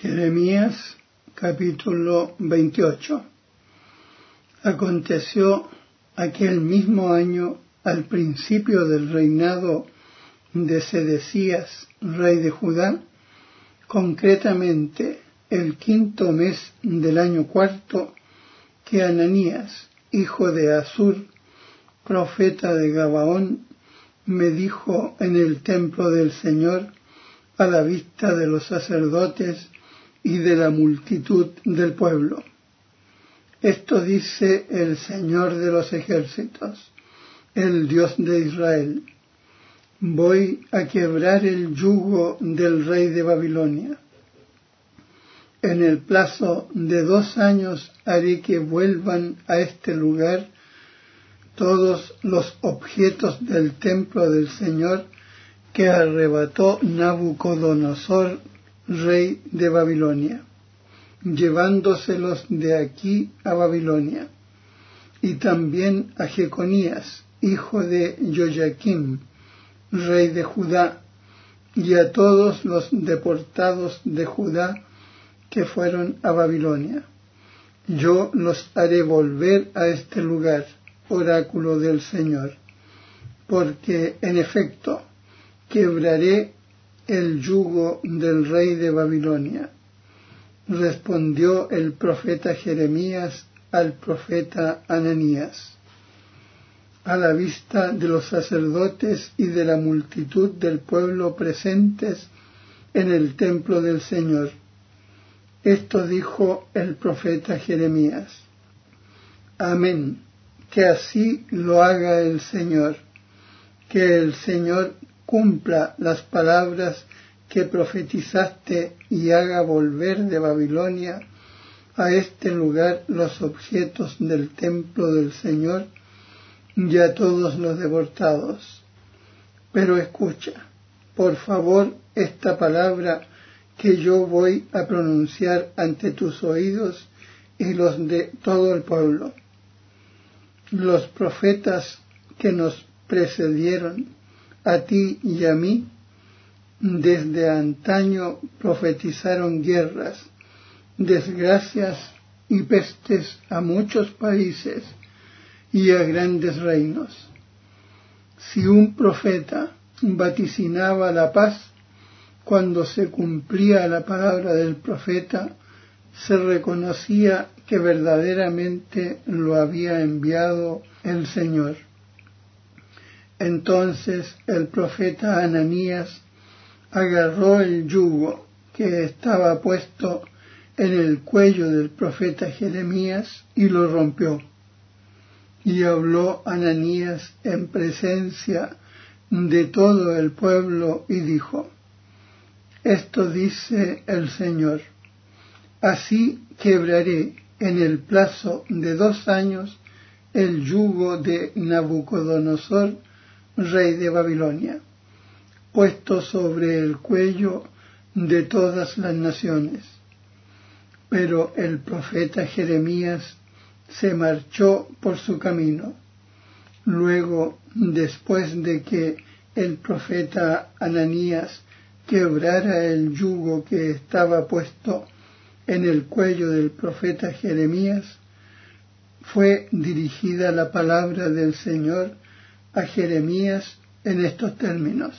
Jeremías capítulo 28. Aconteció aquel mismo año, al principio del reinado de Sedecías, rey de Judá, concretamente el 5º mes del año 4, que Ananías, hijo de Azur, profeta de Gabaón, me dijo en el templo del Señor, a la vista de los sacerdotes y de la multitud del pueblo: esto dice el Señor de los ejércitos, el Dios de Israel: voy a quebrar el yugo del rey de Babilonia. En el plazo de 2 años haré que vuelvan a este lugar todos los objetos del templo del Señor que arrebató Nabucodonosor, rey de Babilonia, llevándoselos de aquí a Babilonia, y también a Jeconías, hijo de Joyaquim, rey de Judá, y a todos los deportados de Judá que fueron a Babilonia. Yo los haré volver a este lugar, oráculo del Señor, porque en efecto quebraré el yugo del rey de Babilonia. Respondió el profeta Jeremías al profeta Ananías, a la vista de los sacerdotes y de la multitud del pueblo presentes en el templo del Señor. Esto dijo el profeta Jeremías: Amén, que así lo haga el Señor, que el Señor cumpla las palabras que profetizaste y haga volver de Babilonia a este lugar los objetos del templo del Señor y a todos los deportados. Pero escucha, por favor, esta palabra que yo voy a pronunciar ante tus oídos y los de todo el pueblo. Los profetas que nos precedieron, a ti y a mí, desde antaño profetizaron guerras, desgracias y pestes a muchos países y a grandes reinos. Si un profeta vaticinaba la paz, cuando se cumplía la palabra del profeta, se reconocía que verdaderamente lo había enviado el Señor. Entonces el profeta Ananías agarró el yugo que estaba puesto en el cuello del profeta Jeremías y lo rompió. Y habló Ananías en presencia de todo el pueblo y dijo: esto dice el Señor: así quebraré en el plazo de 2 años el yugo de Nabucodonosor, rey de Babilonia, puesto sobre el cuello de todas las naciones. Pero el profeta Jeremías se marchó por su camino. Luego, después de que el profeta Ananías quebrara el yugo que estaba puesto en el cuello del profeta Jeremías, fue dirigida la palabra del Señor a Jeremías en estos términos: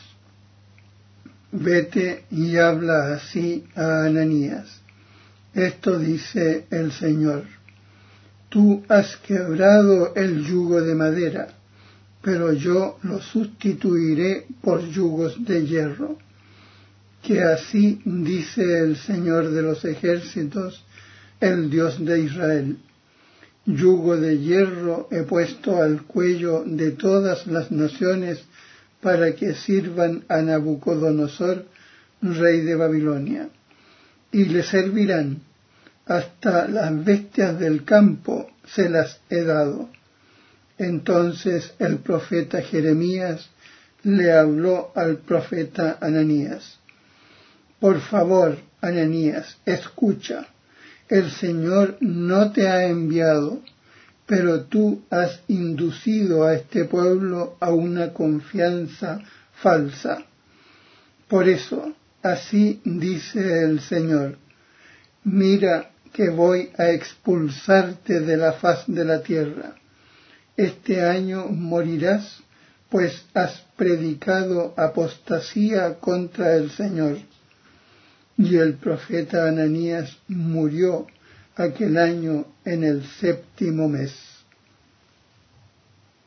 vete y habla así a Ananías. Esto dice el Señor: tú has quebrado el yugo de madera, pero yo lo sustituiré por yugos de hierro. Que así dice el Señor de los ejércitos, el Dios de Israel: yugo de hierro he puesto al cuello de todas las naciones para que sirvan a Nabucodonosor, rey de Babilonia, y le servirán. Hasta las bestias del campo se las he dado. Entonces el profeta Jeremías le habló al profeta Ananías: por favor, Ananías, escucha. El Señor no te ha enviado, pero tú has inducido a este pueblo a una confianza falsa. Por eso, así dice el Señor: mira que voy a expulsarte de la faz de la tierra. Este año morirás, pues has predicado apostasía contra el Señor. Y el profeta Ananías murió aquel año en el 7º mes.